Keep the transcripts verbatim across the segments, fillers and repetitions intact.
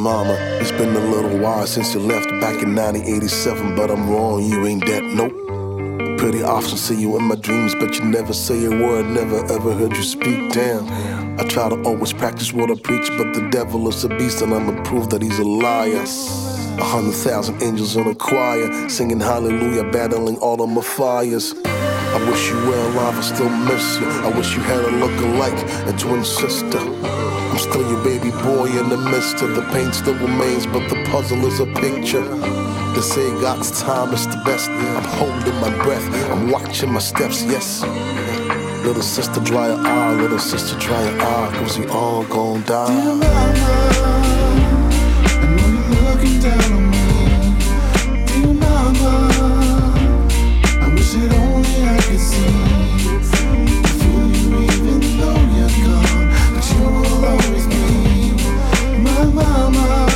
Mama, it's been a little while since you left back in nineteen eighty-seven, but I'm wrong, you ain't dead, nope. Pretty often see you in my dreams, but you never say a word, never ever heard you speak, damn. I try to always practice what I preach, but the devil is a beast and I'ma prove that he's a liar. A hundred thousand angels in a choir, singing hallelujah, battling all of my fires. I wish you were alive, I still miss you. I wish you had a look-alike, a twin sister. I'm still your baby boy in the midst of the pain still remains, but the puzzle is a picture. They say God's time is the best. I'm holding my breath, I'm watching my steps, yes. Little sister, dry your eye, little sister, dry your eye, cause we all gon' die. Dear mama, I know you're looking down on me. Dear mama, I wish that only I could see. I feel you even though you're gone, but you will always be my mama.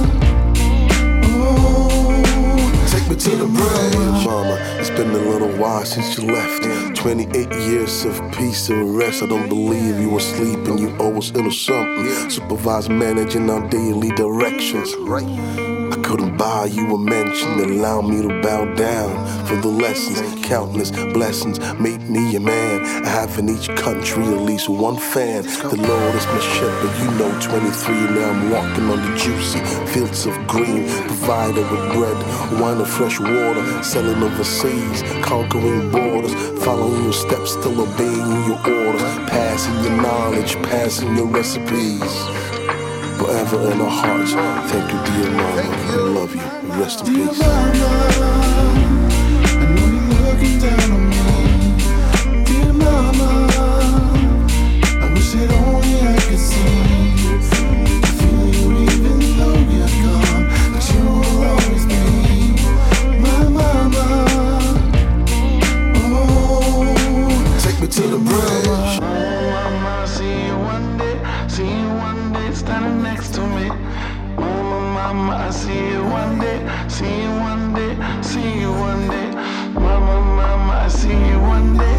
Oh, take me to the bridge. Mama, it's been a little while since you left. twenty-eight years of peace and rest. I don't believe you were sleeping, you always into something. Supervise, managing our daily directions. I couldn't buy you a mention, allow me to bow down for the lessons. Countless blessings made me a man. I have in each country at least one fan. The Lord is my shepherd, you know, twenty-three. Now I'm walking on the juicy fields of green, provided with bread, wine and fresh water, selling overseas, conquering borders, following your steps, still obeying your orders, passing your knowledge, passing your recipes. Forever in our hearts, thank you, dear mama. We love you. Rest in peace. Dear mama, I know you're looking down on me. Dear mama, I wish that only I could see. I feel you even though you're gone, but you will always be my mama. Oh, take me to the bridge. Mama, see you one day, see you one day standing next to me. Mama, mama, I see you one day, see you one day, see you one day. Mama, mama, I see you one day.